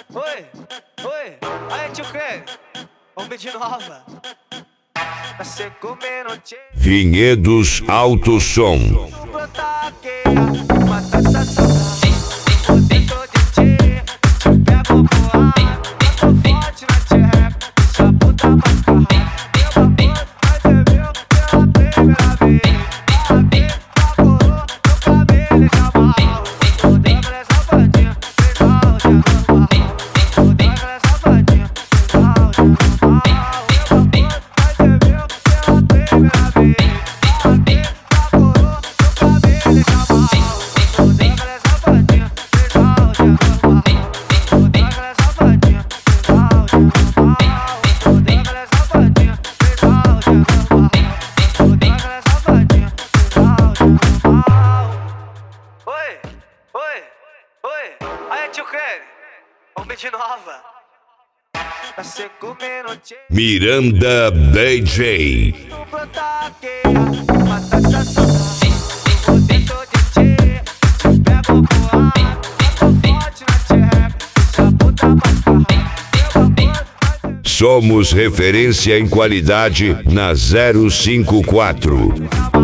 Oi, oi, aí tio Crê, vamos de nova. Pra cê comer no tchê. Vinhedos Alto Som. Brotar queira, mata essa saudade. Dentro de tchê, te pego voar. Tô forte na tchê, deixa a puta macarrar. Meu amor, mas é meu pela primeira vez. A vez vaporou, no cabelo já mal. Tô dando essa safadinha, fez mal, já normal. Tô dando essa safadinha, fez mal, já normal. Meu amor, mas é meu pela primeira vez. A vez vaporou, no cabelo já mal. Tô dando essa safadinha, fez mal, já normal. Tô dando essa safadinha, fez mal, já normal. Tô dando essa safadinha, fez mal, já normal. Tô dando essa safadinha, fez mal, já normal. Oi, oi, oi, aí tio Crê, vamos de nova. Pra cê comer no tchê. Miranda DJ. No brotaqueira, mata essa saudade. Tô dentro de tchê, te pego voar. Tô forte na tchê, deixa a puta macarrar. Meu amor, mas é Somos referência em qualidade na 054.